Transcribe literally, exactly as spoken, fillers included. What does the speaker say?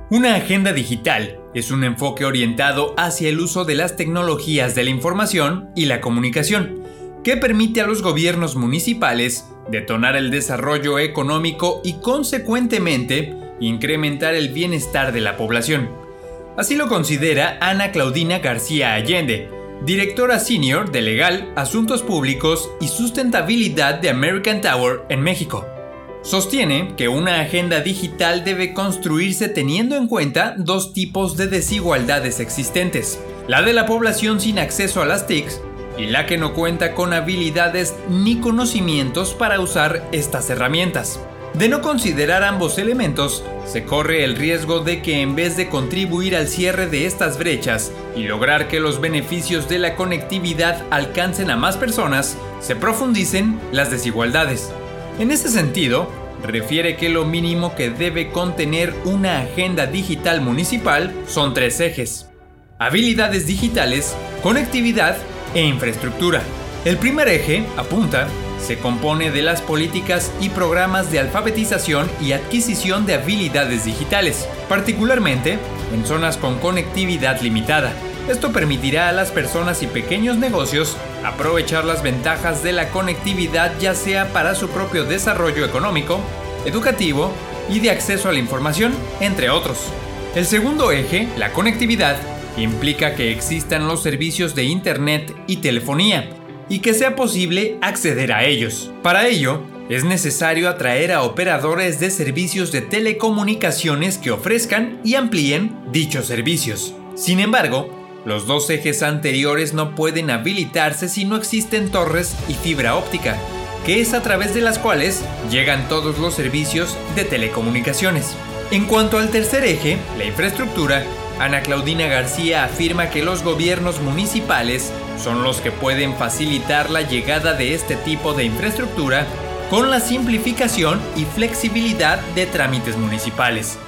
Una agenda digital es un enfoque orientado hacia el uso de las tecnologías de la información y la comunicación, que permite a los gobiernos municipales detonar el desarrollo económico y, consecuentemente, incrementar el bienestar de la población. Así lo considera Ana Claudina García Allende, directora senior de Legal, Asuntos Públicos y Sustentabilidad de American Tower en México. Sostiene que una agenda digital debe construirse teniendo en cuenta dos tipos de desigualdades existentes: la de la población sin acceso a las T I Cs y la que no cuenta con habilidades ni conocimientos para usar estas herramientas. De no considerar ambos elementos, se corre el riesgo de que en vez de contribuir al cierre de estas brechas y lograr que los beneficios de la conectividad alcancen a más personas, se profundicen las desigualdades. En ese sentido, refiere que lo mínimo que debe contener una agenda digital municipal son tres ejes: habilidades digitales, conectividad e infraestructura. El primer eje, apunta, se compone de las políticas y programas de alfabetización y adquisición de habilidades digitales, particularmente en zonas con conectividad limitada. Esto permitirá a las personas y pequeños negocios aprovechar las ventajas de la conectividad, ya sea para su propio desarrollo económico, educativo y de acceso a la información, entre otros. El segundo eje, la conectividad, implica que existan los servicios de Internet y telefonía y que sea posible acceder a ellos. Para ello, es necesario atraer a operadores de servicios de telecomunicaciones que ofrezcan y amplíen dichos servicios. Sin embargo, los dos ejes anteriores no pueden habilitarse si no existen torres y fibra óptica, que es a través de las cuales llegan todos los servicios de telecomunicaciones. En cuanto al tercer eje, la infraestructura, Ana Claudina García afirma que los gobiernos municipales son los que pueden facilitar la llegada de este tipo de infraestructura con la simplificación y flexibilidad de trámites municipales.